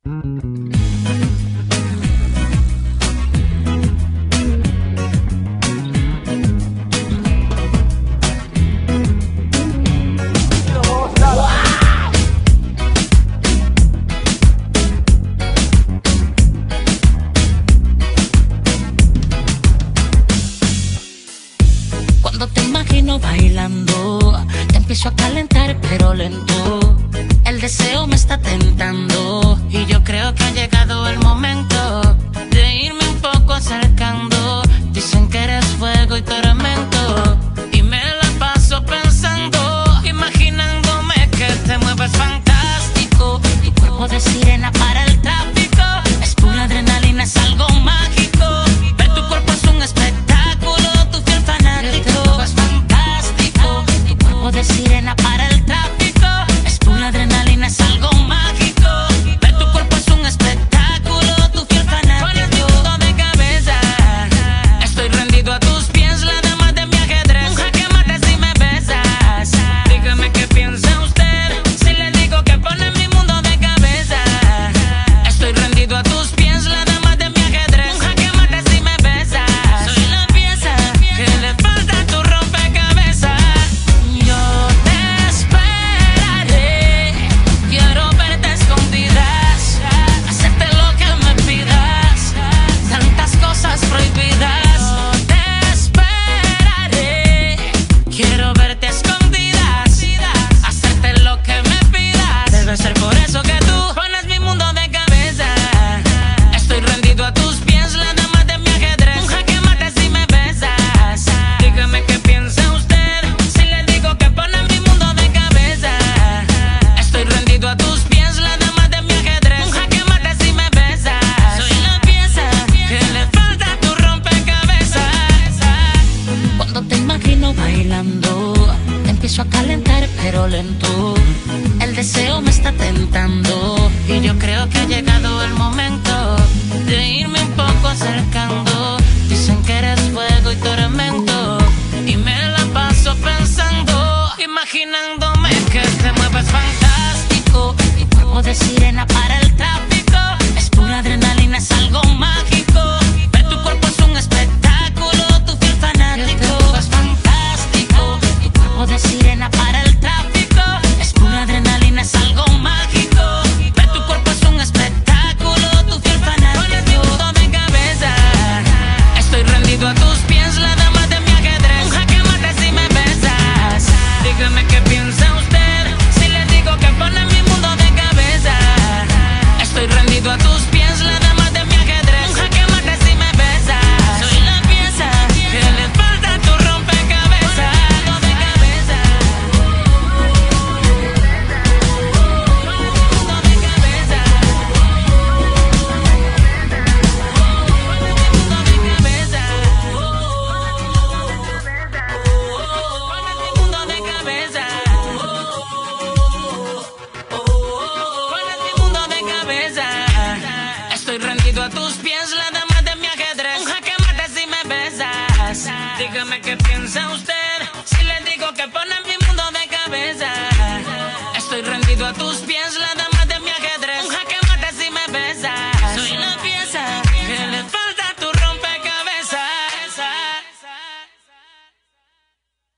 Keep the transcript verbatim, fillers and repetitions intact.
Cuando te imagino bailando, te empiezo a calentar pero lento. El deseo me está tentando y yo creo que ha llegado el momento de irme un poco acercando. Dicen que eres fuego y tormento y me la paso pensando, imaginándome que te mueves fantástico. Tu cuerpo de sirena para el tráfico, es pura adrenalina, es algo mágico. Ver tu cuerpo es un espectáculo, tu fiel fanático. Es fantástico, tu cuerpo de sirena para el tráfico, es pura adrenalina, es algo mágico. Ver tu cuerpo es un espectáculo, tu fiel fanático. Pones mi mundo de cabeza, estoy rendido a tus pies, la dama de mi ajedrez. Un jaque mate si me besas. Dígame qué piensa usted si le digo que pone mi mundo de cabeza. Estoy rendido a tus pies, la dama de mi ajedrez. Un jaque mate si me besas. Soy la pieza que le falta a tu rompecabezas. Yo te esperaré, quiero verte escondidas, hacerte lo que me pidas, tantas cosas prohibidas. Yo te esperaré, quiero verte escondidas, hacerte lo que me pidas. Debe ser por eso que tú pones mi mundo de cabeza. Estoy rendido a tus pies, la dama de mi ajedrez. Un jaque mate si me besas. Dígame qué piensa usted si le digo que pone mi mundo de cabeza. Estoy rendido a tus pies, la dama de mi ajedrez. Un jaque mate si me besas. Soy la pieza que le falta a tu rompecabezas. Cuando te imagino bailando, te empiezo a calentar pero lento. El deseo me está tentando y yo creo que ha llegado el momento de irme un poco acercando. Dicen que eres fuego y tormento y me la paso pensando, imaginándome que te mueves fantástico. Tu cuerpo de sirena para el tráfico, es pura adrenalina, es algo mágico. Ver tu cuerpo es un espectáculo, tu fiel fanático. Es fantástico, tu cuerpo de sirena para el tráfico, es pura adrenalina, es algo mágico. Ver tu cuerpo es un espectáculo, tu fiel fanático. Pones mi mundo de cabeza, estoy rendido a tus pies, la dama de mi ajedrez. Un jaque mate si me besas. Dígame qué piensa usted si le digo que pone mi mundo de cabeza. Estoy rendido a tus pies, la dama de mi ajedrez. Un jaque mate si me besas. Soy la pieza que le falta a tu rompecabezas. Mundo de cabeza. Mundo de cabeza. Mundo de cabeza. Pones mi mundo de cabeza. Pones mi mundo de cabeza. Estoy rendido a tus pies, la dama de mi ajedrez. Un jaque mate si me besas. Dígame qué piensa usted